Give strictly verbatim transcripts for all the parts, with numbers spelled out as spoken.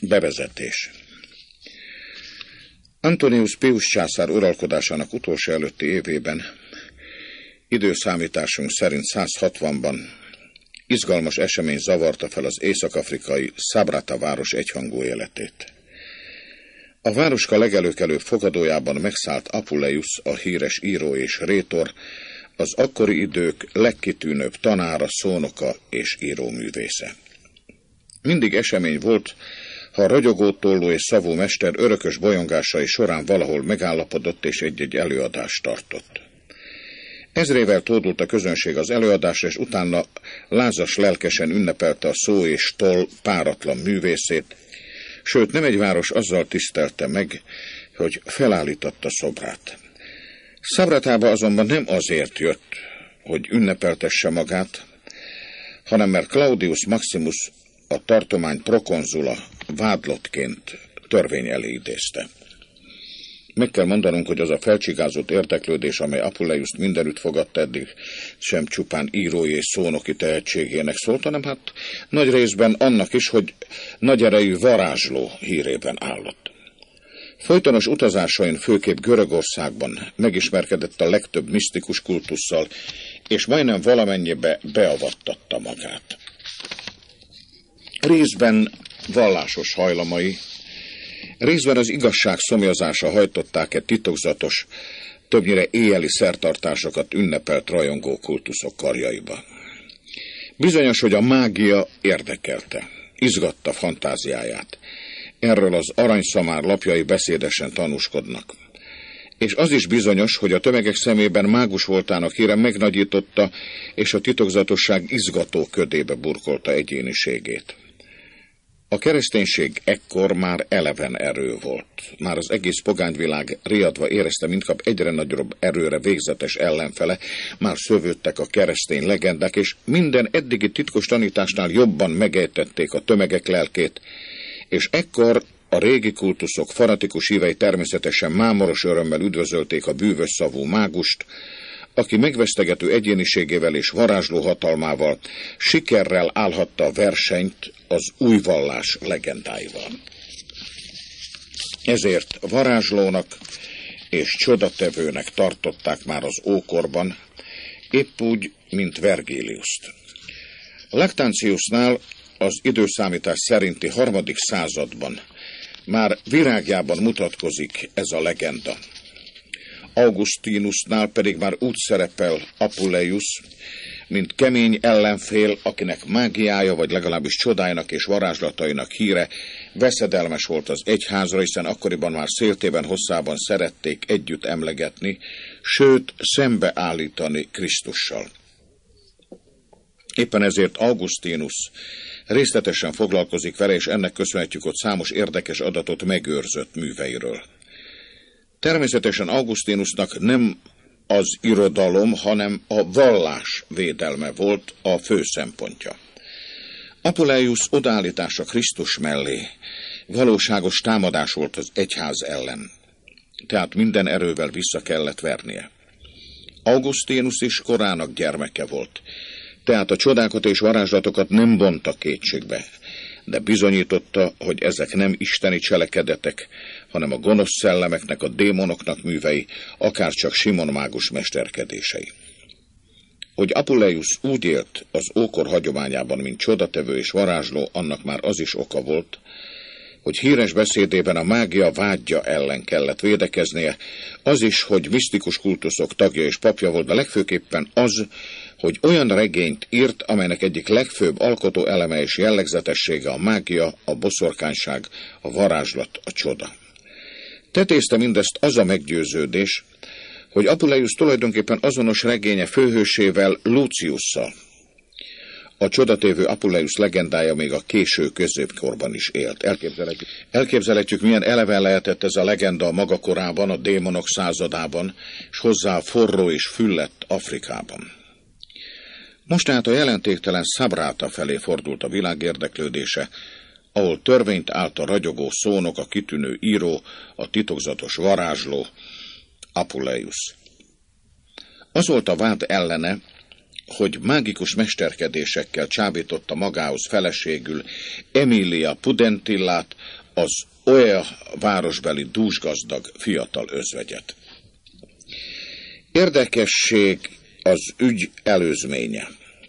Bevezetés. Antonius Pius császár uralkodásának utolsó előtti évében, időszámításunk szerint százhatvanban, izgalmas esemény zavarta fel az észak-afrikai Sabratha város egyhangú életét. A városka legelőkelőbb fogadójában megszállt Apuleius, a híres író és rétor, az akkori idők legkitűnőbb tanára, szónoka és íróművésze. Mindig esemény volt, ha a ragyogó tollú és szavú mester örökös bolyongásai során valahol megállapodott és egy-egy előadást tartott. Ezrével tódult a közönség az előadásra, és utána lázas lelkesen ünnepelte a szó és toll páratlan művészét, sőt nem egy város azzal tisztelte meg, hogy felállította szobrát. Sabrathába azonban nem azért jött, hogy ünnepeltesse magát, hanem mert Claudius Maximus, a tartomány prokonzula vádlottként törvény elé idézte. Meg kell mondanunk, hogy az a felcsigázott érdeklődés, amely Apuleiust mindenütt fogadta eddig, sem csupán írói és szónoki tehetségének szólt, hanem hát nagy részben annak is, hogy nagy erejű varázsló hírében állott. Folytonos utazásain főképp Görögországban megismerkedett a legtöbb misztikus kultusszal, és majdnem valamennyibe beavattatta magát. Részben vallásos hajlamai, részben az igazság szomjazása hajtották-e titokzatos, többnyire éjjeli szertartásokat ünnepelt rajongó kultuszok karjaiba. Bizonyos, hogy a mágia érdekelte, izgatta fantáziáját. Erről az aranyszamár lapjai beszédesen tanúskodnak. És az is bizonyos, hogy a tömegek szemében mágus voltának híre megnagyította, és a titokzatosság izgató ködébe burkolta egyéniségét. A kereszténység ekkor már eleven erő volt. Már az egész pogányvilág riadva érezte, mindkap egyre nagyobb erőre végzetes ellenfele, már szövődtek a keresztény legendák, és minden eddigi titkos tanításnál jobban megejtették a tömegek lelkét, és ekkor a régi kultuszok fanatikus hívei természetesen mámoros örömmel üdvözölték a bűvös szavú mágust, aki megvesztegető egyéniségével és varázsló hatalmával sikerrel állhatta a versenyt az új vallás legendáival. Ezért varázslónak és csodatevőnek tartották már az ókorban, épp úgy, mint Vergiliust. Lactantiusnál az időszámítás szerinti harmadik században már virágjában mutatkozik ez a legenda. Augustinusnál pedig már úgy szerepel Apuleius, mint kemény ellenfél, akinek mágiája, vagy legalábbis csodáinak és varázslatainak híre veszedelmes volt az egyházra, hiszen akkoriban már széltében hosszában szerették együtt emlegetni, sőt szembeállítani Krisztussal. Éppen ezért Augustinus részletesen foglalkozik vele, és ennek köszönhetjük, hogy számos érdekes adatot megőrzött műveiről. Természetesen Augustinusnak nem az irodalom, hanem a vallás védelme volt a fő szempontja. Apuleius odaállítása Krisztus mellé valóságos támadás volt az egyház ellen, tehát minden erővel vissza kellett vernie. Augustinus is korának gyermeke volt, tehát a csodákat és varázslatokat nem vonta kétségbe, de bizonyította, hogy ezek nem isteni cselekedetek, hanem a gonosz szellemeknek, a démonoknak művei, akárcsak Simon mágus mesterkedései. Hogy Apuleius úgy élt az ókor hagyományában, mint csodatevő és varázsló, annak már az is oka volt, hogy híres beszédében a mágia vádja ellen kellett védekeznie, az is, hogy misztikus kultuszok tagja és papja volt, de legfőképpen az, hogy olyan regényt írt, amelynek egyik legfőbb alkotó eleme és jellegzetessége a mágia, a boszorkányság, a varázslat, a csoda. Tetézte mindezt az a meggyőződés, hogy Apuleius tulajdonképpen azonos regénye főhősével, Luciusszal. A csodatévő Apuleius legendája még a késő középkorban is élt. Elképzelhetjük, elképzelhetjük, milyen eleven lehetett ez a legenda a maga korában, a démonok századában, és hozzá forró és füllett Afrikában. Most tehát a jelentéktelen Sabratha felé fordult a világ érdeklődése, ahol törvényt állt a ragyogó szónok, a kitűnő író, a titokzatos varázsló, Apuleius. Az volt a vád ellene, hogy mágikus mesterkedésekkel csábította magához feleségül Emilia Pudentillát, az Oea városbeli dúsgazdag fiatal özvegyet. Érdekesség az ügy előzménye.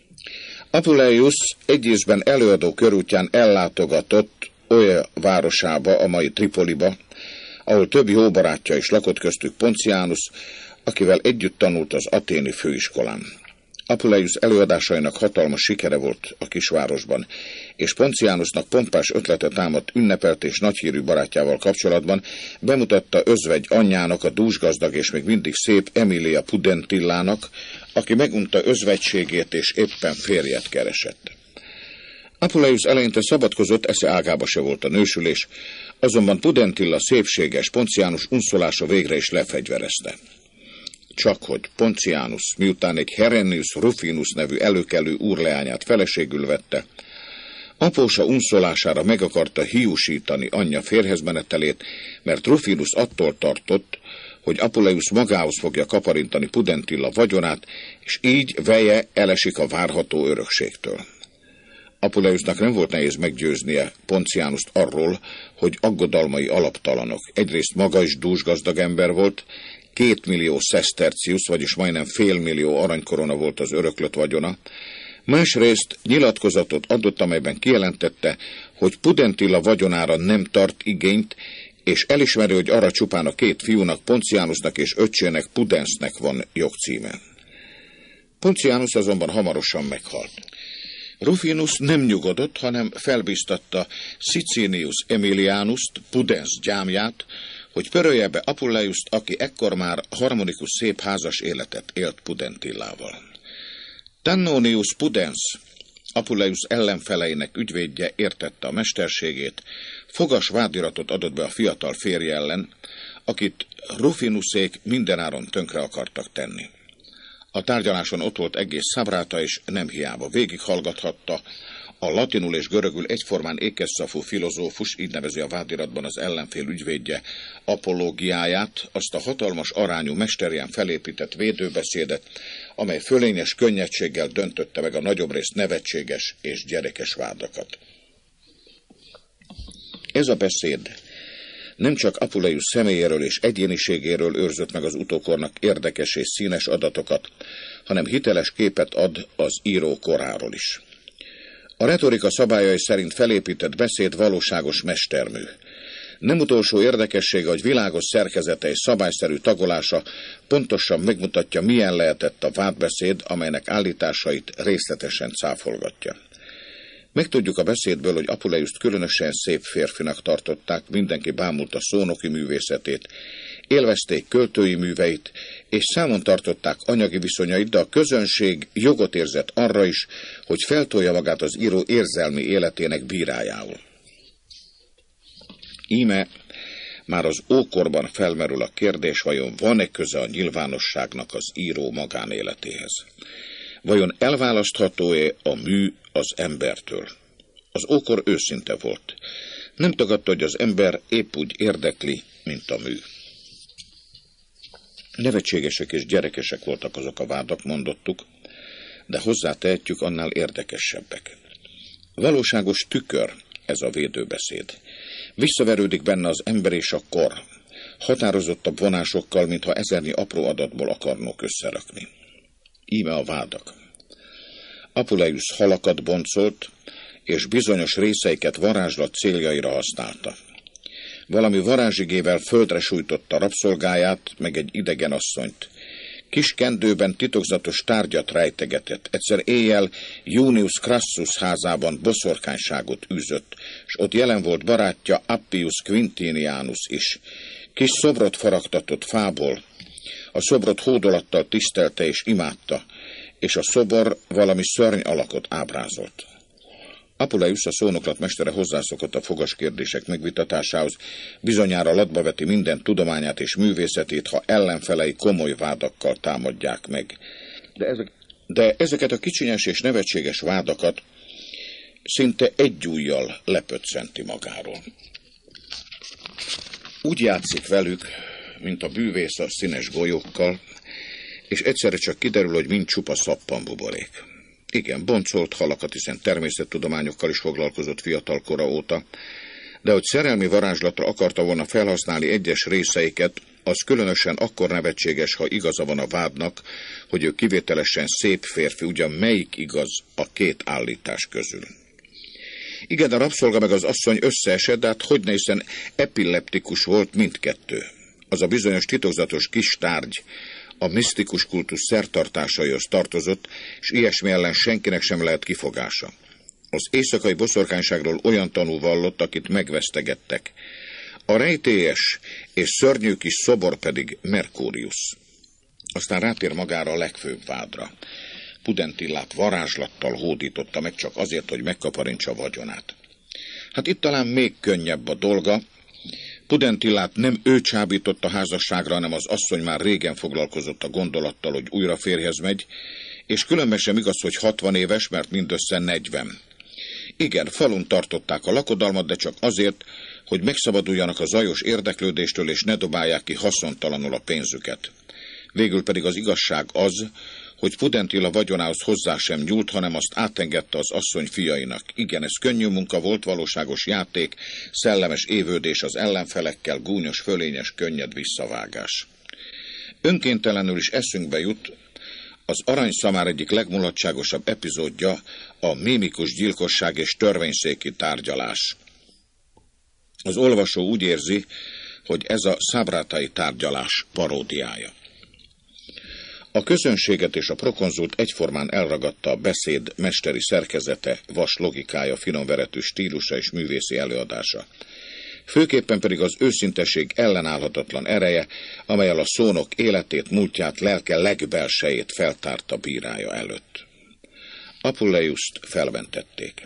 Apuleius egy ízben előadó körútján ellátogatott Oea városába, a mai Tripoliba, ahol több jó barátja is lakott, köztük Pontianus, akivel együtt tanult az athéni főiskolán. Apuleius előadásainak hatalmas sikere volt a kisvárosban, és Pontianusnak pompás ötlete támadt ünnepelt és nagyhírű barátjával kapcsolatban, bemutatta özvegy anyjának, a dúsgazdag és még mindig szép Emilia Pudentillának, aki megunta özvegységét és éppen férjet keresett. Apuleius eleinte szabadkozott, esze ágába se volt a nősülés, azonban Pudentilla szépséges Pontianus unszolása végre is lefegyverezte. Csakhogy Pontianus, miután egy Herennius Rufinus nevű előkelő úrleányát feleségül vette, apósa unszolására meg akarta hiúsítani anyja férjhezmenetelét, mert Rufinus attól tartott, hogy Apuleius magához fogja kaparintani Pudentilla vagyonát, és így veje elesik a várható örökségtől. Apuleiusnak nem volt nehéz meggyőznie Pontianust arról, hogy aggodalmai alaptalanok. Egyrészt maga is dúsgazdag ember volt, két millió sestercius, vagyis majdnem fél millió aranykorona volt az öröklött vagyona. Másrészt nyilatkozatot adott, amelyben kijelentette, hogy Pudentilla vagyonára nem tart igényt, és elismeri, hogy arra csupán a két fiúnak, Pontianusnak és öccsének, Pudensnek van jogcíme. Pontianus azonban hamarosan meghalt. Rufinus nem nyugodott, hanem felbíztatta Sicinius Emilianust, Pudens gyámját, hogy pörölje be Apuleiust, aki ekkor már harmonikus szép házas életet élt Pudentillával. Tannonius Pudens, Apuleius ellenfeleinek ügyvédje, értette a mesterségét, fogas vádiratot adott be a fiatal férje ellen, akit Rufinusék mindenáron tönkre akartak tenni. A tárgyaláson ott volt egész Szabráta, és nem hiába végighallgathatta a latinul és görögül egyformán ékesszafú filozófus, így nevezi a vádiratban az ellenfél ügyvédje, apológiáját, azt a hatalmas arányú mesterien felépített védőbeszédet, amely fölényes könnyedséggel döntötte meg a nagyobbrészt nevetséges és gyerekes vádakat. Ez a beszéd nem csak Apuleius személyéről és egyéniségéről őrzött meg az utókornak érdekes és színes adatokat, hanem hiteles képet ad az író koráról is. A retorika szabályai szerint felépített beszéd valóságos mestermű. Nem utolsó érdekessége, hogy világos szerkezete és szabályszerű tagolása pontosan megmutatja, milyen lehetett a vádbeszéd, amelynek állításait részletesen cáfolgatja. Megtudjuk a beszédből, hogy Apuleiust különösen szép férfinak tartották, mindenki bámulta szónoki művészetét, élvezték költői műveit, és számon tartották anyagi viszonyait, de a közönség jogot érzett arra is, hogy feltolja magát az író érzelmi életének bírájául. Íme már az ókorban felmerül a kérdés, vajon van-e köze a nyilvánosságnak az író magánéletéhez? Vajon elválasztható-e a mű az embertől? Az ókor őszinte volt. Nem tagadta, hogy az ember épp úgy érdekli, mint a mű. Nevetségesek és gyerekesek voltak azok a vádak, mondottuk, de hozzátehetjük, annál érdekesebbek. Valóságos tükör ez a védőbeszéd. Visszaverődik benne az ember és a kor, határozottabb vonásokkal, mintha ezernyi apró adatból akarnók összerakni. Íme a vádak. Apuleius halakat boncolt, és bizonyos részeiket varázslat céljaira használta. Valami varázsigével földre sújtotta rabszolgáját, meg egy idegen asszonyt. Kis kendőben titokzatos tárgyat rejtegetett. Egyszer éjjel Junius Crassus házában boszorkányságot űzött, és ott jelen volt barátja Appius Quintinianus is. Kis szobrot faragtatott fából. A szobrot hódolattal tisztelte és imádta, és a szobor valami szörny alakot ábrázolt. Apuleius, a szónoklatmestere hozzászokott a fogas kérdések megvitatásához, bizonyára latba veti minden tudományát és művészetét, ha ellenfelei komoly vádakkal támadják meg. De, ezek, de ezeket a kicsinyes és nevetséges vádakat szinte egy ujjal lepöccenti magáról. Úgy játszik velük, mint a bűvész a színes golyókkal, és egyszerre csak kiderül, hogy mind csupa szappanbuborék. Igen, boncolt halakat, hiszen természettudományokkal is foglalkozott fiatal kora óta, de hogy szerelmi varázslatra akarta volna felhasználni egyes részeiket, az különösen akkor nevetséges, ha igaza van a vádnak, hogy ő kivételesen szép férfi, ugyan melyik igaz a két állítás közül. Igen, a rabszolga meg az asszony összeesett, de hát hogyne, hiszen epileptikus volt mindkettő. Az a bizonyos titokzatos kis tárgy a misztikus kultusz szertartásaihoz tartozott, és ilyesmi ellen senkinek sem lehet kifogása. Az éjszakai boszorkányságról olyan tanú vallott, akit megvesztegettek. A rejtélyes és szörnyű kis szobor pedig Merkurius. Aztán rátér magára a legfőbb vádra. Pudentillát varázslattal hódította meg csak azért, hogy megkaparintsa vagyonát. Hát itt talán még könnyebb a dolga. Pudentillát nem ő csábított a házasságra, hanem az asszony már régen foglalkozott a gondolattal, hogy újra férjhez megy, és különben sem igaz, hogy hatvan éves, mert mindössze negyven. Igen, falun tartották a lakodalmat, de csak azért, hogy megszabaduljanak a zajos érdeklődéstől, és ne dobálják ki haszontalanul a pénzüket. Végül pedig az igazság az, hogy Pudentilla vagyonához hozzá sem nyúlt, hanem azt átengedte az asszony fiainak. Igen, ez könnyű munka volt, valóságos játék, szellemes évődés az ellenfelekkel, gúnyos, fölényes, könnyed visszavágás. Önkéntelenül is eszünkbe jut az aranyszamár egyik legmulatságosabb epizódja, a mémikus gyilkosság és törvényszéki tárgyalás. Az olvasó úgy érzi, hogy ez a szabrátai tárgyalás paródiája. A közönséget és a prokonzult egyformán elragadta a beszéd mesteri szerkezete, vas logikája, finomveretű stílusa és művészi előadása. Főképpen pedig az őszintesség ellenállhatatlan ereje, amellyel a szónok életét, múltját, lelke legbelsejét feltárta bírája előtt. Apuleiust felventették.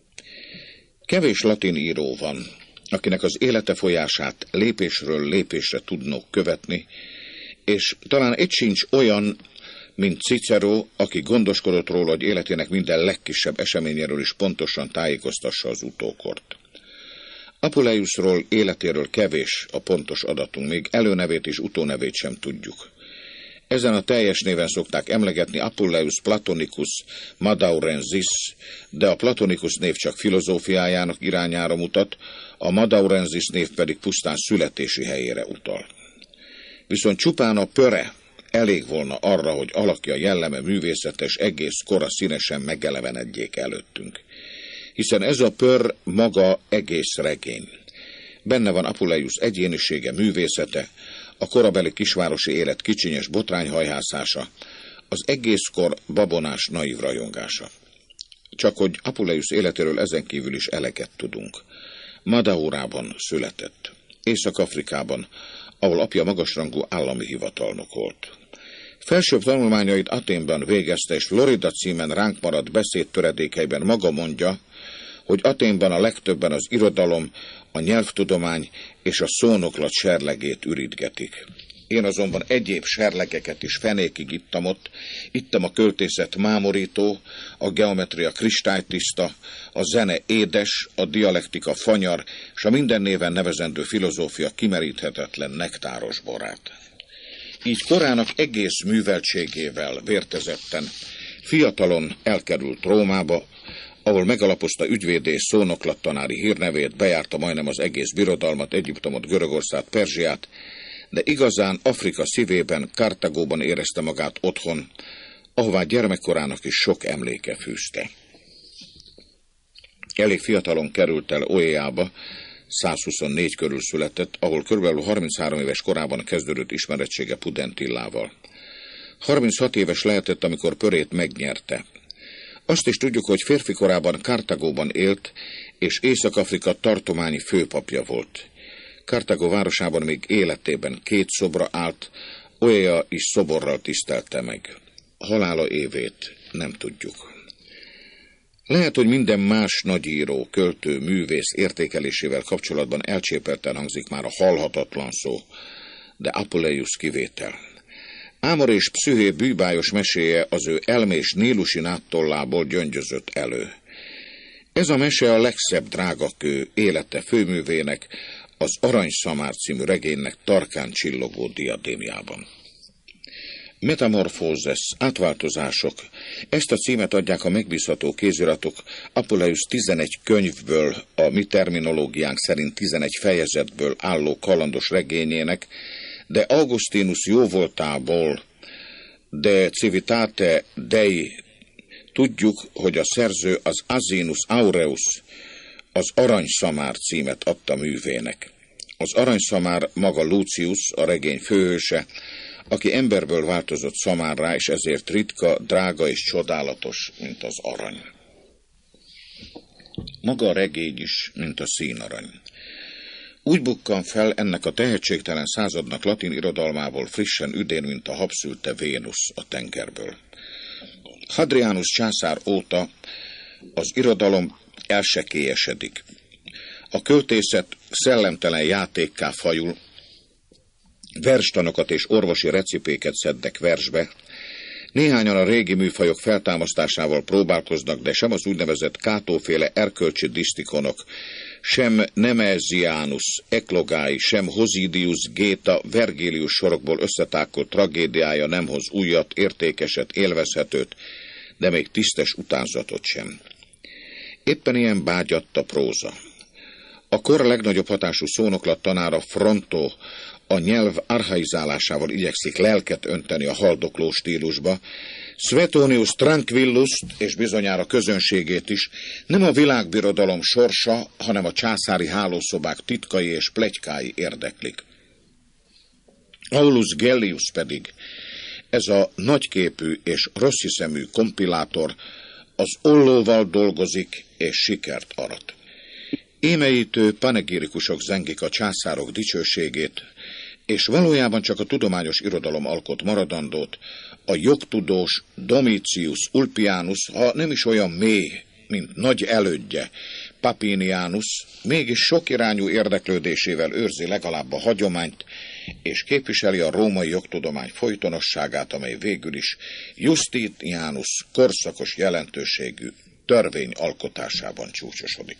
Kevés latin író van, akinek az élete folyását lépésről lépésre tudnók követni, és talán egy sincs olyan, mint Cicero, aki gondoskodott róla, hogy életének minden legkisebb eseményéről is pontosan tájékoztassa az utókort. Apuleiusról, életéről kevés a pontos adatunk, még előnevét és utónevét sem tudjuk. Ezen a teljes néven szokták emlegetni Apuleius Platonicus Madaurensis, de a Platonicus név csak filozófiájának irányára mutat, a Madaurensis név pedig pusztán születési helyére utal. Viszont csupán a pöre elég volna arra, hogy alakja, jelleme, művészetes, egész kora színesen megelevenedjék előttünk. Hiszen ez a pör maga egész regény. Benne van Apuleius egyénisége, művészete, a korabeli kisvárosi élet kicsinyes botrányhajhászása, az egészkor babonás naív rajongása. Csak hogy Apuleius életéről ezen kívül is eleget tudunk. Madaurában született, Észak-Afrikában, ahol apja magasrangú állami hivatalnok volt. Felsőbb tanulmányait Athénban végezte, és Florida címen ránk maradt beszédtöredékeiben maga mondja, hogy Athénban a legtöbben az irodalom, a nyelvtudomány és a szónoklat serlegét ürítgetik. Én azonban egyéb serlegeket is fenékig ittam ott, ittam a költészet mámorító, a geometria kristálytiszta, a zene édes, a dialektika fanyar, és a minden néven nevezendő filozófia kimeríthetetlen nektáros borát. Így korának egész műveltségével vértezetten, fiatalon elkerült Rómába, ahol megalapozta ügyvédés szónoklattanári hírnevét, bejárta majdnem az egész birodalmat, Egyiptomot, Görögországot, Perzsiát, de igazán Afrika szívében, Kartagóban érezte magát otthon, ahová gyermekkorának is sok emléke fűzte. Elég fiatalon került el Oéába, százhuszonnégy körül született, ahol körülbelül harminchárom éves korában kezdődött ismerettsége Pudentillával. harminchat éves lehetett, amikor pörét megnyerte. Azt is tudjuk, hogy férfi korában Kartagóban élt, és Észak-Afrika tartományi főpapja volt. Kartagó városában még életében két szobra állt, Oea is szoborral tisztelte meg. Halála évét nem tudjuk. Lehet, hogy minden más nagyíró, költő, művész értékelésével kapcsolatban elcsépelten hangzik már a halhatatlan szó, de Apuleius kivétel. Ámor és Pszüché bűbájos meséje az ő elmés nílusi náttollából gyöngyözött elő. Ez a mese a legszebb drágakő élete főművének, az Aranyszamár című regénynek tarkán csillogó diadémjában. Metamorphoses, átváltozások. Ezt a címet adják a megbízható kéziratok Apuleius tizenegy könyvből, a mi terminológiánk szerint tizenegy fejezetből álló kalandos regényének, de Augustinus jóvoltából, de Civitate Dei tudjuk, hogy a szerző az Asinus Aureus, az Aranyszamár címet adta művének. Az aranyszamár maga Lucius, a regény főhőse, aki emberből változott szamárrá, és ezért ritka, drága és csodálatos, mint az arany. Maga a regény is, mint a színarany. Úgy bukkan fel ennek a tehetségtelen századnak latin irodalmából frissen üdén, mint a habszülte Vénusz a tengerből. Hadrianus császár óta az irodalom elsekélyesedik. A költészet szellemtelen játékká fajul, verstanokat és orvosi recipéket szednek versbe. Néhányan a régi műfajok feltámasztásával próbálkoznak, de sem az úgynevezett Catóféle erkölcsi disztikonok, sem Nemesianus Eklogái, sem Hosidius Géta Vergilius sorokból összetákolt tragédiája nem hoz újat, értékeset, élvezhetőt, de még tisztes utánzatot sem. Éppen ilyen bágyadt a próza. A kor legnagyobb hatású szónoklat tanára Fronto a nyelv archaizálásával igyekszik lelket önteni a haldokló stílusba, Suetonius Tranquillust és bizonyára közönségét is nem a világbirodalom sorsa, hanem a császári hálószobák titkai és pletykái érdeklik. Aulus Gellius pedig, ez a nagyképű és rossziszemű kompilátor, az ollóval dolgozik és sikert arat. Émeítő panegirikusok zengik a császárok dicsőségét, és valójában csak a tudományos irodalom alkot maradandót, a jogtudós Domitius Ulpianus, ha nem is olyan mély, mint nagy elődje, Papinianus, mégis sokirányú érdeklődésével őrzi legalább a hagyományt, és képviseli a római jogtudomány folytonosságát, amely végül is Justinianus korszakos jelentőségű törvény alkotásában csúcsosodik.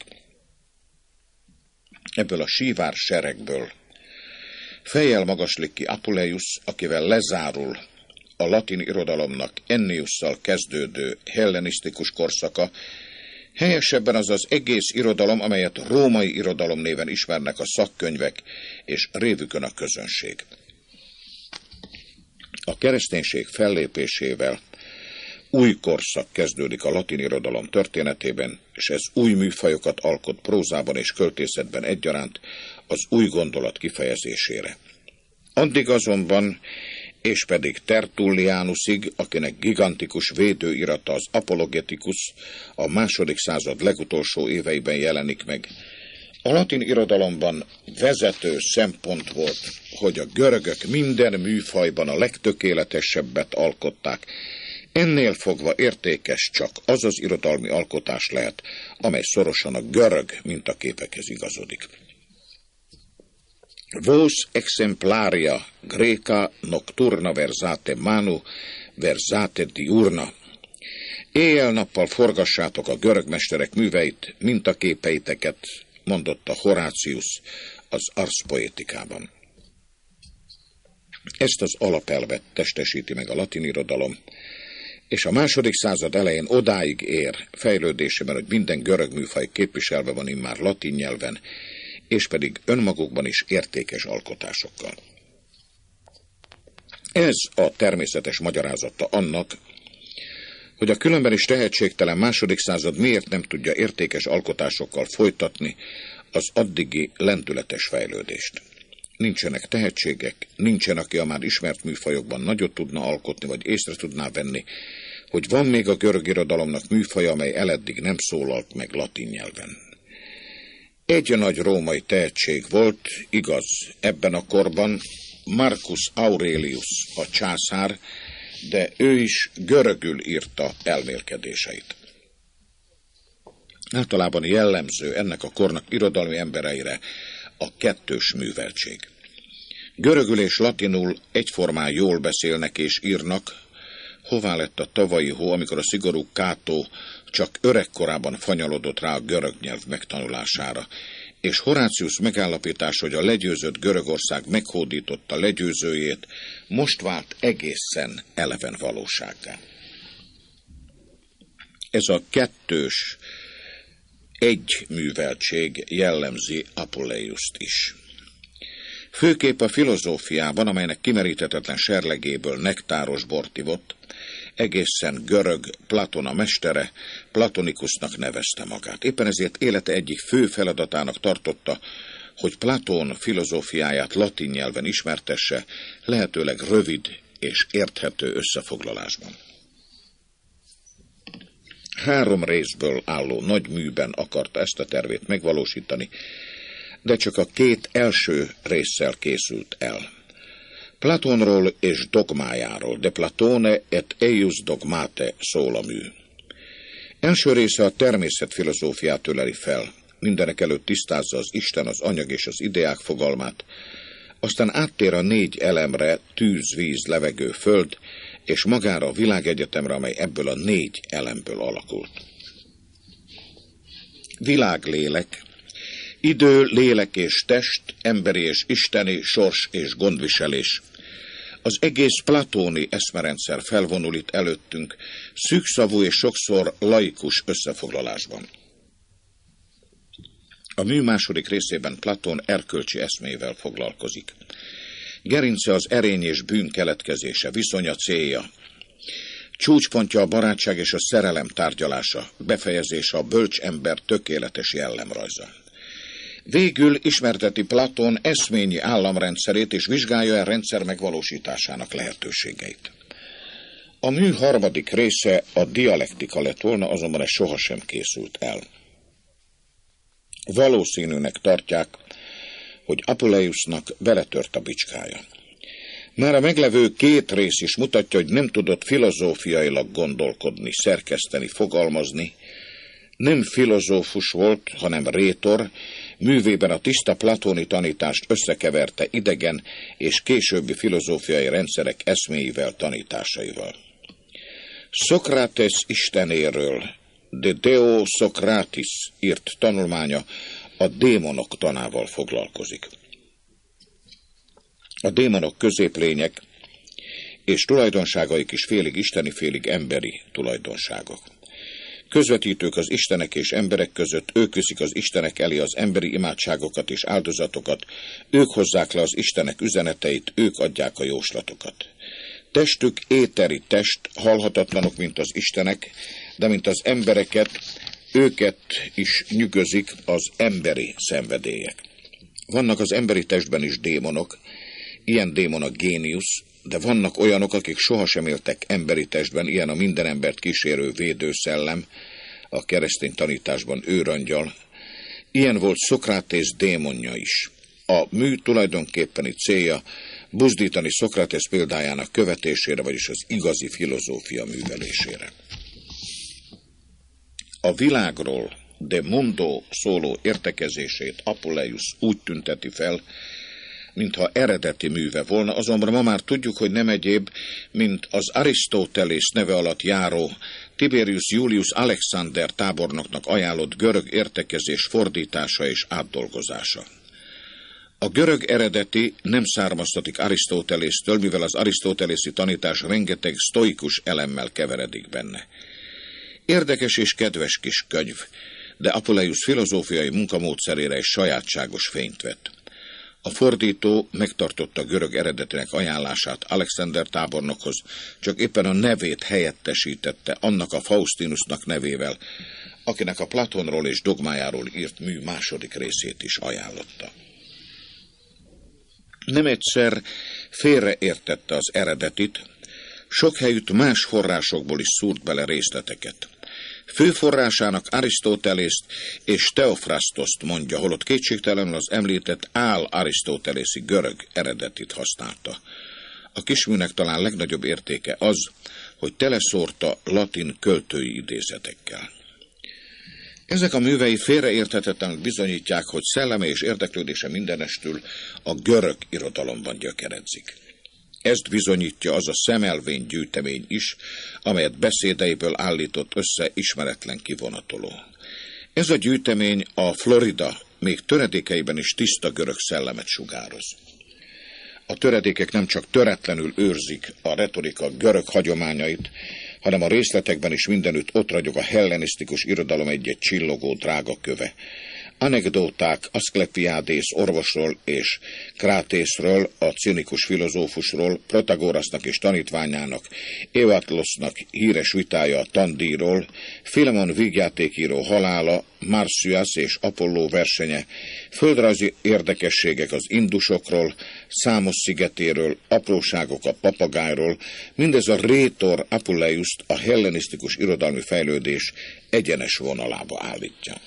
Ebből a sívár seregből fejjel magaslik ki Apuleius, akivel lezárul a latin irodalomnak Enniusszal kezdődő hellenisztikus korszaka, helyesebben az az egész irodalom, amelyet római irodalom néven ismernek a szakkönyvek és révükön a közönség. A kereszténység fellépésével új korszak kezdődik a latin irodalom történetében, és ez új műfajokat alkot prózában és költészetben egyaránt az új gondolat kifejezésére. Addig azonban, és pedig Tertullianusig, akinek gigantikus védőirata az Apologetikus a második század legutolsó éveiben jelenik meg, a latin irodalomban vezető szempont volt, hogy a görögök minden műfajban a legtökéletesebbet alkották. Ennél fogva értékes csak az az irodalmi alkotás lehet, amely szorosan a görög mintaképekhez igazodik. Vos exemplaria Greca nocturna versate manu, versate diurna. Éjjel-nappal forgassátok a görög mesterek műveit, mintaképeiteket, mondotta Horácius az Ars Poeticában. Ezt az alapelvet testesíti meg a latin irodalom, és a második század elején odáig ér fejlődésében, hogy minden görög műfaj képviselve van immár latin nyelven, és pedig önmagukban is értékes alkotásokkal. Ez a természetes magyarázata annak, hogy a különben is tehetségtelen második század miért nem tudja értékes alkotásokkal folytatni az addigi lendületes fejlődést. Nincsenek tehetségek, nincsen, aki a már ismert műfajokban nagyot tudna alkotni, vagy észre tudná venni, hogy van még a görög irodalomnak műfaja, amely eleddig nem szólalt meg latin nyelven. Egy nagy római tehetség volt, igaz, ebben a korban Marcus Aurelius a császár, de ő is görögül írta elmélkedéseit. Általában jellemző ennek a kornak irodalmi embereire a kettős műveltség. Görögül és latinul egyformán jól beszélnek és írnak. Hová lett a tavalyi hó, amikor a szigorú Kátó csak öregkorában fanyalodott rá a görög nyelv megtanulására, és Horácius megállapítás, hogy a legyőzött Görögország meghódította legyőzőjét, most vált egészen eleven valósággá. Ez a kettős egyműveltség jellemzi Apuleiuszt is. Főképp a filozófiában, amelynek kimeríthetetlen serlegéből nektáros bort ivott, egészen görög, Platon a mestere, Platonikusnak nevezte magát. Éppen ezért élete egyik fő feladatának tartotta, hogy Platon filozófiáját latin nyelven ismertesse, lehetőleg rövid és érthető összefoglalásban. Három részből álló nagy műben akarta ezt a tervét megvalósítani, de csak a két első résszel készült el. Platonról és dogmájáról, de Platone et eius dogmate szól a mű. Első része a természetfilozófiát öleli fel, mindenek előtt tisztázza az Isten, az anyag és az ideák fogalmát, aztán áttér a négy elemre, tűz, víz, levegő, föld, és magára a világegyetemre, amely ebből a négy elemből alakult. Világlélek, idő, lélek és test, emberi és isteni, sors és gondviselés. Az egész platóni eszmerendszer felvonul itt előttünk, szűkszavú és sokszor laikus összefoglalásban. A mű második részében Platón erkölcsi eszmével foglalkozik. Gerince az erény és bűn keletkezése, viszonya, célja. Csúcspontja a barátság és a szerelem tárgyalása, befejezése a bölcs ember tökéletes jellemrajza. Végül ismerteti Platón eszményi államrendszerét és vizsgálja el rendszer megvalósításának lehetőségeit. A mű harmadik része a dialektika lett volna, azonban ez sohasem készült el. Valószínűnek tartják, hogy Apuleiusnak beletört a bicskája. Már a meglevő két rész is mutatja, hogy nem tudott filozófiailag gondolkodni, szerkeszteni, fogalmazni. Nem filozófus volt, hanem rétor, művében a tiszta platóni tanítást összekeverte idegen és későbbi filozófiai rendszerek eszméivel, tanításaival. Szokrates istenéről, de Deo Socratis írt tanulmánya a démonok tanával foglalkozik. A démonok középlények, és tulajdonságaik is félig isteni, félig emberi tulajdonságok. Közvetítők az istenek és emberek között, ők viszik az istenek elé az emberi imádságokat és áldozatokat, ők hozzák le az istenek üzeneteit, ők adják a jóslatokat. Testük éteri test, halhatatlanok, mint az istenek, de mint az embereket, őket is nyűgözik az emberi szenvedélyek. Vannak az emberi testben is démonok, ilyen démon a géniusz, de vannak olyanok, akik sohasem éltek emberi testben, ilyen a minden embert kísérő védőszellem, a keresztény tanításban őrangyal. Ilyen volt Szokratész démonja is. A mű tulajdonképpeni célja buzdítani Szokratész példájának követésére, vagyis az igazi filozófia művelésére. A világról, de mundo szóló értekezését Apuleius úgy tünteti fel, mintha eredeti műve volna, azonban ma már tudjuk, hogy nem egyéb, mint az Arisztotelész neve alatt járó Tiberius Julius Alexander tábornoknak ajánlott görög értekezés fordítása és átdolgozása. A görög eredeti nem származtatik Arisztotelésztől, mivel az arisztotelészi tanítás rengeteg sztoikus elemmel keveredik benne. Érdekes és kedves kis könyv, de Apuleius filozófiai munkamódszerére is sajátságos fényt vett. A fordító megtartotta a görög eredetének ajánlását Alexander tábornokhoz, csak éppen a nevét helyettesítette annak a Faustinusnak nevével, akinek a Platonról és dogmájáról írt mű második részét is ajánlotta. Nem egyszer félreértette az eredetit, sok helyütt más forrásokból is szúrt bele részleteket. Főforrásának Arisztotelészt és Teofrasztoszt mondja, holott kétségtelenül az említett áll-arisztotelészi görög eredetit használta. A kisműnek talán legnagyobb értéke az, hogy teleszórta latin költői idézetekkel. Ezek a művei félreérthetetlenül bizonyítják, hogy szelleme és érdeklődése mindenestül a görög irodalomban gyökeredzik. Ezt bizonyítja az a szemelvény gyűjtemény is, amelyet beszédeiből állított össze ismeretlen kivonatoló. Ez a gyűjtemény a Florida még töredékeiben is tiszta görög szellemet sugároz. A töredékek nem csak töretlenül őrzik a retorika görög hagyományait, hanem a részletekben is mindenütt ott ragyog a hellenisztikus irodalom egy-egy csillogó drága köve. Anekdóták Aszklepiádész orvosról és Krátészről, a cinikus filozófusról, Protagorasznak és tanítványának, Evatlosnak híres vitája a tandíjról, Filemon vígjátékíró halála, Marsyas és Apolló versenye, földrajzi érdekességek az indusokról, Számosz szigetéről, apróságok a papagájról, mindez a rétor Apuleiuszt a hellenisztikus irodalmi fejlődés egyenes vonalába állítja.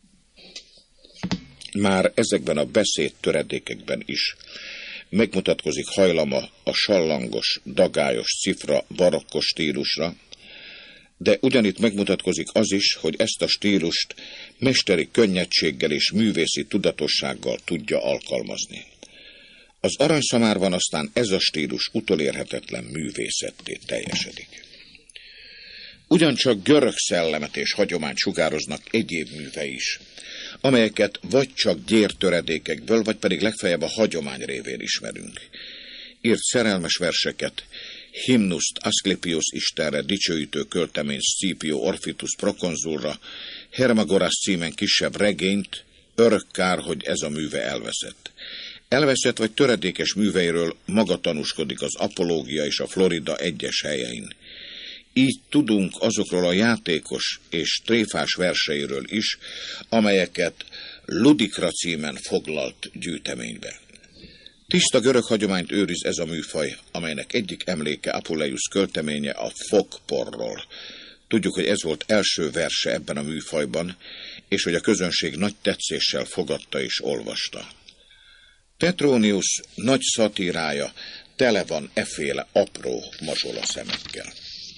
Már ezekben a beszéd töredékekben is megmutatkozik hajlama a sallangos, dagályos, cifra, barokkos stílusra, de ugyanitt megmutatkozik az is, hogy ezt a stílust mesteri könnyedséggel és művészi tudatossággal tudja alkalmazni. Az aranyszamárban aztán ez a stílus utolérhetetlen művészetté teljesedik. Ugyancsak görög szellemet és hagyományt sugároznak egyéb műve is, amelyeket vagy csak gyértöredékekből, vagy pedig legfeljebb a hagyomány révén ismerünk. Írt szerelmes verseket, himnuszt Aszklepios istenre, dicsőítő költemény Scipio Orfitus prokonzulra, Hermagoras címen kisebb regényt, örök kár, hogy ez a műve elveszett. Elveszett vagy töredékes műveiről maga tanúskodik az Apológia és a Florida egyes helyein. Így tudunk azokról a játékos és tréfás verseiről is, amelyeket Ludikra címen foglalt gyűjteménybe. Tiszta görög hagyományt őriz ez a műfaj, amelynek egyik emléke Apuleius költeménye a fogporról. Tudjuk, hogy ez volt első verse ebben a műfajban, és hogy a közönség nagy tetszéssel fogadta és olvasta. Petronius nagy szatírája tele van efféle apró mazsola szemekkel.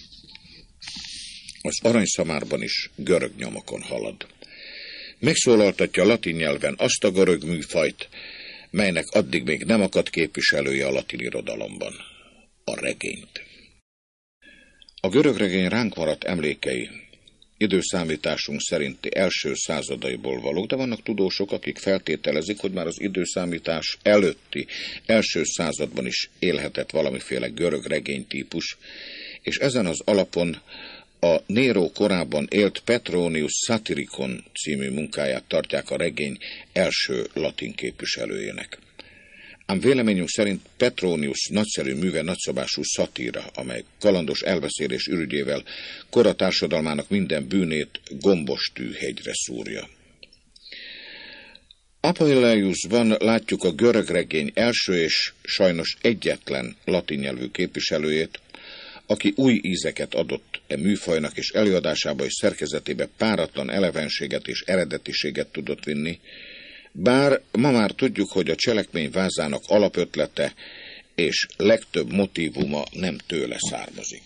Az aranyszamárban is görög nyomokon halad. Megszólaltatja latin nyelven azt a görög műfajt, melynek addig még nem akadt képviselője a latin irodalomban, a regényt. A görög regény ránk maradt emlékei időszámításunk szerinti első századaiból valók, de vannak tudósok, akik feltételezik, hogy már az időszámítás előtti első században is élhetett valamiféle görög regénytípus, és ezen az alapon a Néró korában élt Petronius Satyricon című munkáját tartják a regény első latin képviselőjének. Ám véleményünk szerint Petronius nagyszerű műve nagyszabású szatíra, amely kalandos elbeszélés ürügyével kora társadalmának minden bűnét gombos tűhegyre szúrja. Apuleiusban látjuk a görög regény első és sajnos egyetlen latin nyelvű képviselőjét, aki új ízeket adott e műfajnak, és előadásába és szerkezetébe páratlan elevenséget és eredetiséget tudott vinni, bár ma már tudjuk, hogy a cselekmény vázának alapötlete és legtöbb motívuma nem tőle származik.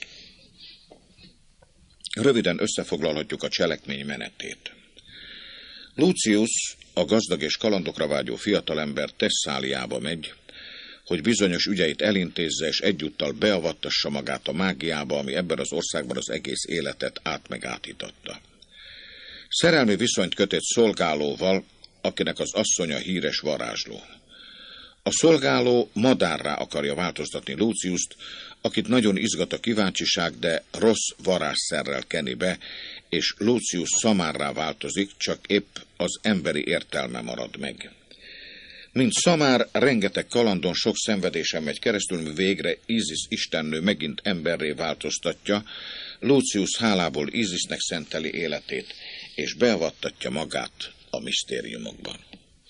Röviden összefoglalhatjuk a cselekmény menetét. Lucius, a gazdag és kalandokra vágyó fiatalember Thesszáliába megy, hogy bizonyos ügyeit elintézze és egyúttal beavattassa magát a mágiába, ami ebben az országban az egész életet át meg átítatta. Szerelmi viszonyt köt egy szolgálóval, akinek az asszonya híres varázsló. A szolgáló madárrá akarja változtatni Luciust, akit nagyon izgat a kíváncsiság, de rossz varázsszerrel keni be, és Lucius szamárrá változik, csak épp az emberi értelme marad meg. Mint szamár, rengeteg kalandon, sok szenvedésen megy keresztül, mi végre Ízisz istennő megint emberré változtatja, Lucius hálából Ízisznek szenteli életét, és beavattatja magát a misztériumokban.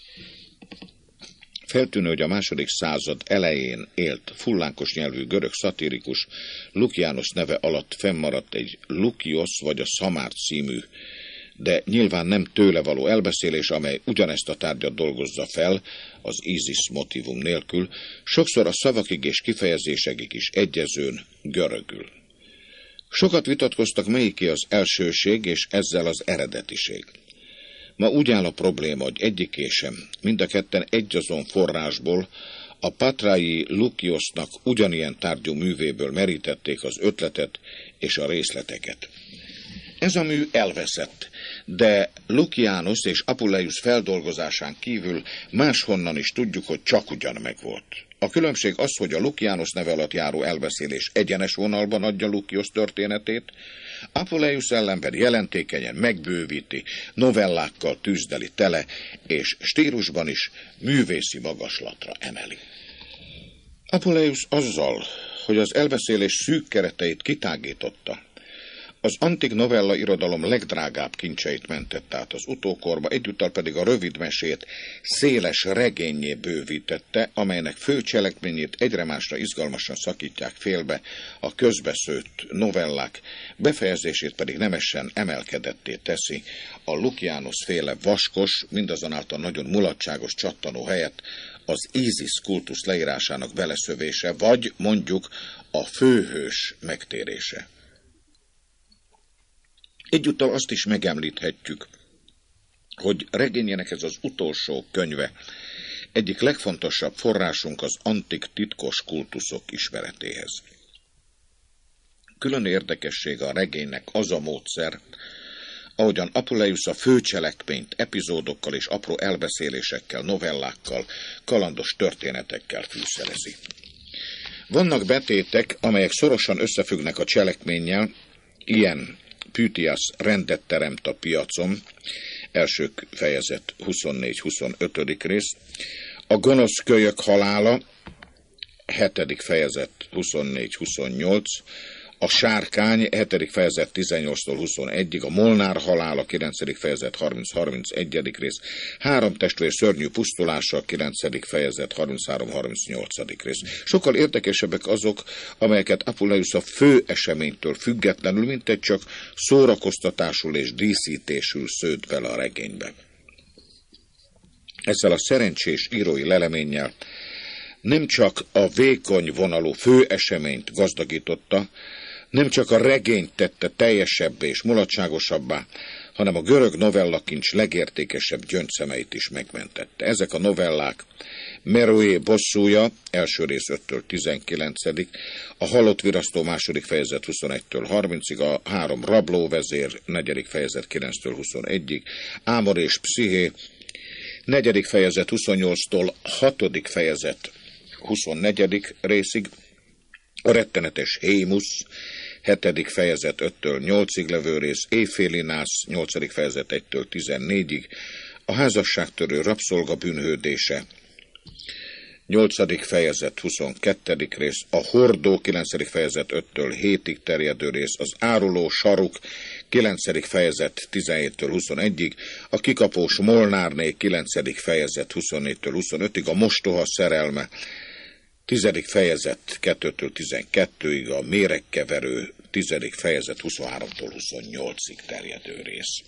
Feltűnő, hogy a második század elején élt fullánkos nyelvű görög szatirikus Lukianos neve alatt fennmaradt egy Lukios vagy a Szamár című, de nyilván nem tőle való elbeszélés, amely ugyanezt a tárgyat dolgozza fel, az Ízisz motívum nélkül, sokszor a szavakig és kifejezésekig is egyezőn görögül. Sokat vitatkoztak, melyiké az elsőség és ezzel az eredetiség. Ma úgy áll a probléma, hogy egyiké sem, mind a ketten egyazon forrásból, a Patrái Lukiosnak ugyanilyen tárgyú művéből merítették az ötletet és a részleteket. Ez a mű elveszett, de Lukianus és Apuleius feldolgozásán kívül máshonnan is tudjuk, hogy csak ugyan megvolt. A különbség az, hogy a Lukianus neve alatt járó elbeszélés egyenes vonalban adja Lukius történetét, Apuleius ellenben jelentékenyen megbővíti, novellákkal tűzdeli tele, és stílusban is művészi magaslatra emeli. Apuleius azzal, hogy az elbeszélés szűk kereteit kitágította, az antik novella irodalom legdrágább kincseit mentette át az utókorba, egyúttal pedig a rövid mesét széles regénnyé bővítette, amelynek fő cselekményét egyre másra izgalmasan szakítják félbe a közbeszőtt novellák, befejezését pedig nemesen emelkedetté teszi a Lukianus féle vaskos, mindazonáltal nagyon mulatságos csattanó helyett az Ízisz kultusz leírásának beleszövése, vagy mondjuk a főhős megtérése. Egyúttal azt is megemlíthetjük, hogy regényének ez az utolsó könyve egyik legfontosabb forrásunk az antik titkos kultuszok ismeretéhez. Külön érdekessége a regénynek az a módszer, ahogyan Apuleius a főcselekményt epizódokkal és apró elbeszélésekkel, novellákkal, kalandos történetekkel fűszerezi. Vannak betétek, amelyek szorosan összefüggnek a cselekménnyel, ilyen Pythias rendet teremt a piacon, első fejezet huszonnégy-huszonötödik rész, a gonosz kölyök halála, hetedik fejezet huszonnégy-huszonnyolc, a sárkány, hetedik fejezet tizennyolctól huszonegyig, a Molnár halála, kilencedik fejezet harminc-harmincegyedik rész, három testvér szörnyű pusztulása, kilencedik fejezet harminchárom-harmincnyolcadik rész. Sokkal érdekesebbek azok, amelyeket Apuleius a fő eseménytől függetlenül, mintegy csak szórakoztatásul és díszítésül szőtt bele a regénybe. Ezzel a szerencsés írói leleménnyel nem csak a vékony vonalú fő eseményt gazdagította, nem csak a regényt tette teljesebbé és mulatságosabbá, hanem a görög novellakincs legértékesebb gyöngyszemeit is megmentette. Ezek a novellák: Meroé bosszúja, első rész öttől tizenkilencedik, a halott virasztó második fejezet huszonegytől harmincig, a három rablóvezér, negyedik fejezet kilenctől huszonegyig, Ámor és Psziché, negyedik fejezet huszonnyolctól hatodik fejezet huszonnegyedik részig, a rettenetes Hémusz, hetedik fejezet öttől nyolcig levő rész, Éfélinász, nyolcadik fejezet egytől tizennégyig, a házasságtörő rabszolga bűnhődése, nyolcadik fejezet huszonkettedik rész, a hordó, kilencedik fejezet öttől hétig terjedő rész, az áruló saruk, kilencedik fejezet tizenhéttől huszonegyig, a kikapós Molnárné, kilencedik fejezet huszonnégytől huszonötig, a mostoha szerelme, tizedik fejezet kettőtől tizenkettőig, a méregkeverő, tizedik fejezet huszonháromtól huszonnyolcig terjedő rész.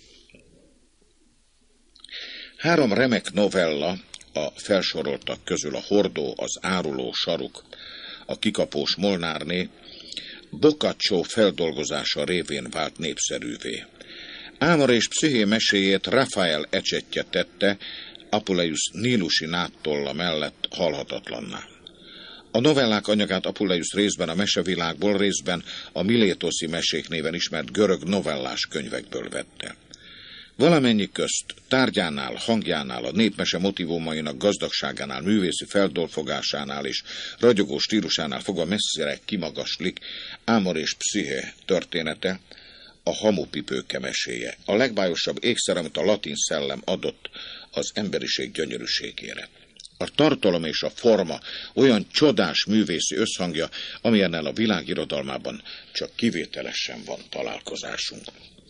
Három remek novella a felsoroltak közül, a hordó, az áruló saruk, a kikapós Molnárné, Boccaccio feldolgozása révén vált népszerűvé. Ámor és Psziché meséjét Rafael ecsettje tette Apuleius nílusi nádtolla mellett halhatatlanná. A novellák anyagát Apuleius részben a mesevilágból, részben a milétoszi mesék néven ismert görög novellás könyvekből vette. Valamennyi közt tárgyánál, hangjánál, a népmese motivumainak gazdagságánál, művészi feldolgozásánál és ragyogó stílusánál fogva messzire kimagaslik Ámor és Psziché története, a hamupipőke meséje, a legbájosabb ékszer, amit a latin szellem adott az emberiség gyönyörűségére. A tartalom és a forma olyan csodás művészi összhangja, amilyennel a világ irodalmában csak kivételesen van találkozásunk.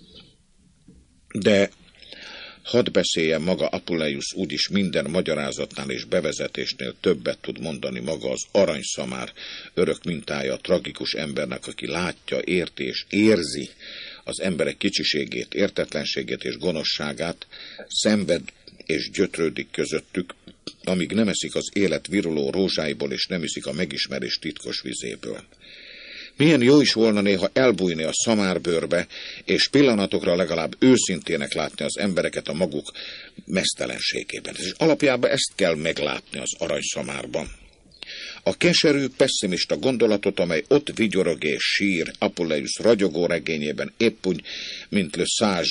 De hadd beszéljen maga Apuleius, úgyis minden magyarázatnál és bevezetésnél többet tud mondani maga az aranyszamár örök mintája a tragikus embernek, aki látja, érti és érzi az emberek kicsiségét, értetlenségét és gonoszságát, szenved és gyötrődik közöttük, amíg nem eszik az élet viruló rózsáiból, és nem iszik a megismerés titkos vizéből. Milyen jó is volna néha elbújni a szamárbőrbe, és pillanatokra legalább őszintének látni az embereket a maguk meztelenségében. És alapjában ezt kell meglátni az aranyszamárban. A keserű, pesszimista gondolatot, amely ott vigyorog és sír Apuleius ragyogó regényében, épp úgy, mint Le Sage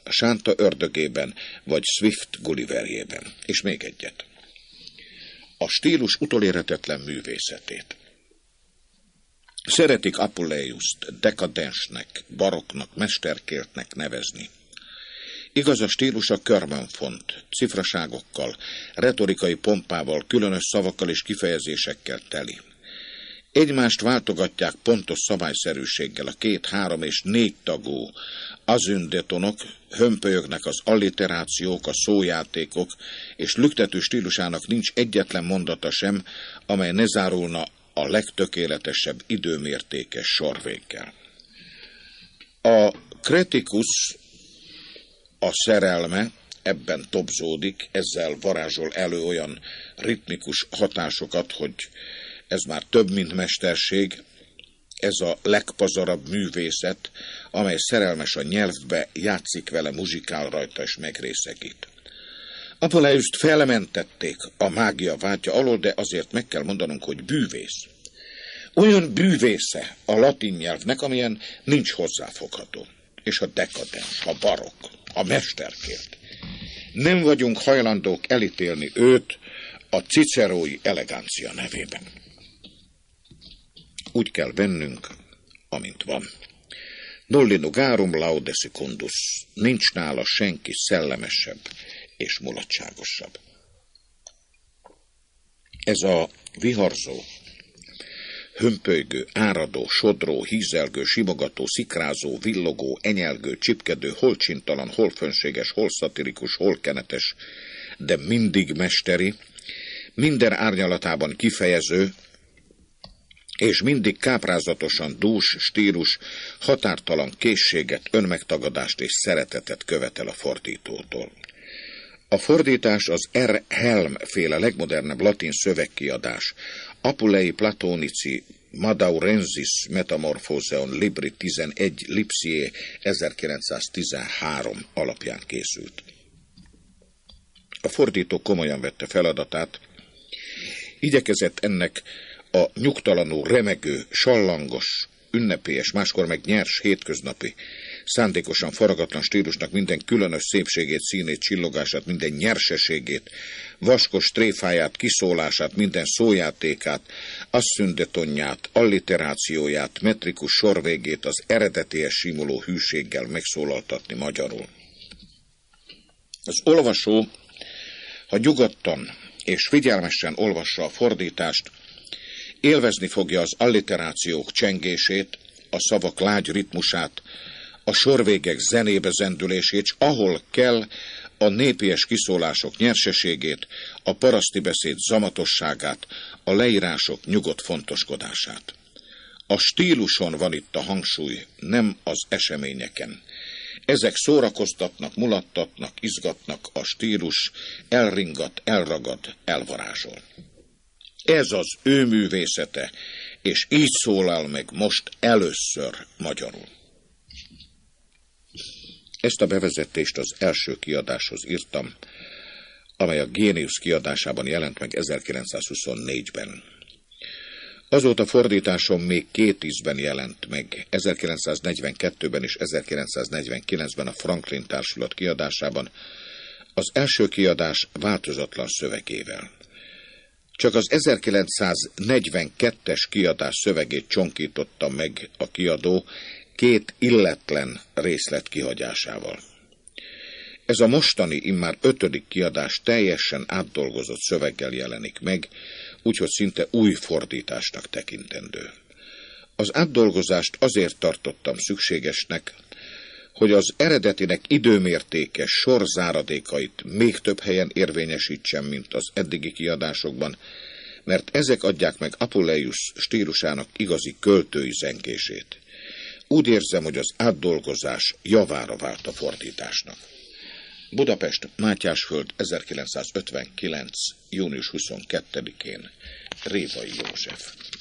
Sánta ördögében, vagy Swift Gulliverjében. És még egyet. A stílus utolérhetetlen művészetét. Szeretik Apuleiust dekadensnek, barokknak, mesterkéltnek nevezni. Igaz, a stílus a körmönfont, cifraságokkal, retorikai pompával, különös szavakkal és kifejezésekkel teli. Egymást váltogatják pontos szabályszerűséggel a két, három és négy tagú azündetonok, hömpölyögnek az alliterációk, a szójátékok, és lüktető stílusának nincs egyetlen mondata sem, amely ne zárulna a legtökéletesebb időmértékes sorvéggel. A kritikus, a szerelme ebben tobzódik, ezzel varázsol elő olyan ritmikus hatásokat, hogy ez már több, mint mesterség, ez a legpazarabb művészet, amely szerelmes a nyelvbe, játszik vele, muzsikál rajta és megrészegít. Apuleiust felmentették a mágia vádja alól, de azért meg kell mondanunk, hogy bűvész. Olyan bűvésze a latin nyelvnek, amilyen nincs hozzáfogható. És a dekadens, a barokk, a mesterkélt. Nem vagyunk hajlandók elítélni őt a cicerói elegancia nevében. Úgy kell vennünk, amint van. Nulli nugarum laude secundus. Nincs nála senki szellemesebb és mulatságosabb. Ez a viharzó, hömpölygő, áradó, sodró, hízelgő, simogató, szikrázó, villogó, enyelgő, csipkedő, hol csintalan, hol fönséges, hol szatirikus, hol kenetes, de mindig mesteri, minden árnyalatában kifejező, és mindig káprázatosan dús stílus, határtalan készséget, önmegtagadást és szeretetet követel a fordítótól. A fordítás az R. Helm féle legmodernebb latin szövegkiadás, Apulei Platonici Madaurensis Metamorphoseon Libri tizenegy Lipsiae ezerkilencszáztizenhárom alapján készült. A fordító komolyan vette feladatát, igyekezett ennek a nyugtalanul remegő, sallangos, ünnepélyes, máskor meg nyers, hétköznapi, szándékosan faragatlan stílusnak minden különös szépségét, színét, csillogását, minden nyerseségét, vaskos tréfáját, kiszólását, minden szójátékát, asszündetonját, alliterációját, metrikus sorvégét az eredeties simuló hűséggel megszólaltatni magyarul. Az olvasó, ha nyugodtan és figyelmesen olvassa a fordítást, élvezni fogja az alliterációk csengését, a szavak lágy ritmusát, a sorvégek zenébe zendülését, s ahol kell, a népies kiszólások nyerseségét, a paraszti beszéd zamatosságát, a leírások nyugodt fontoskodását. A stíluson van itt a hangsúly, nem az eseményeken. Ezek szórakoztatnak, mulattatnak, izgatnak, a stílus elringat, elragad, elvarázsol. Ez az ő művészete, és így szólal meg most először magyarul. Ezt a bevezetést az első kiadáshoz írtam, amely a Génius kiadásában jelent meg ezerkilencszázhuszonnégyben. Azóta fordításom még két ízben jelent meg, ezerkilencszáznegyvenkettőben és ezerkilencszáznegyvenkilencben a Franklin Társulat kiadásában, az első kiadás változatlan szövegével. Csak az ezerkilencszáznegyvenkettes kiadás szövegét csonkította meg a kiadó két illetlen részlet kihagyásával. Ez a mostani, immár ötödik kiadás teljesen átdolgozott szöveggel jelenik meg, úgyhogy szinte új fordításnak tekintendő. Az átdolgozást azért tartottam szükségesnek, hogy az eredetinek időmértékes sorzáradékait még több helyen érvényesítsem, mint az eddigi kiadásokban, mert ezek adják meg Apuleius stílusának igazi költői zengését. Úgy érzem, hogy az átdolgozás javára vált a fordításnak. Budapest, Mátyásföld, ezerkilencszázötvenkilenc. június huszonkettedikén. Révai József.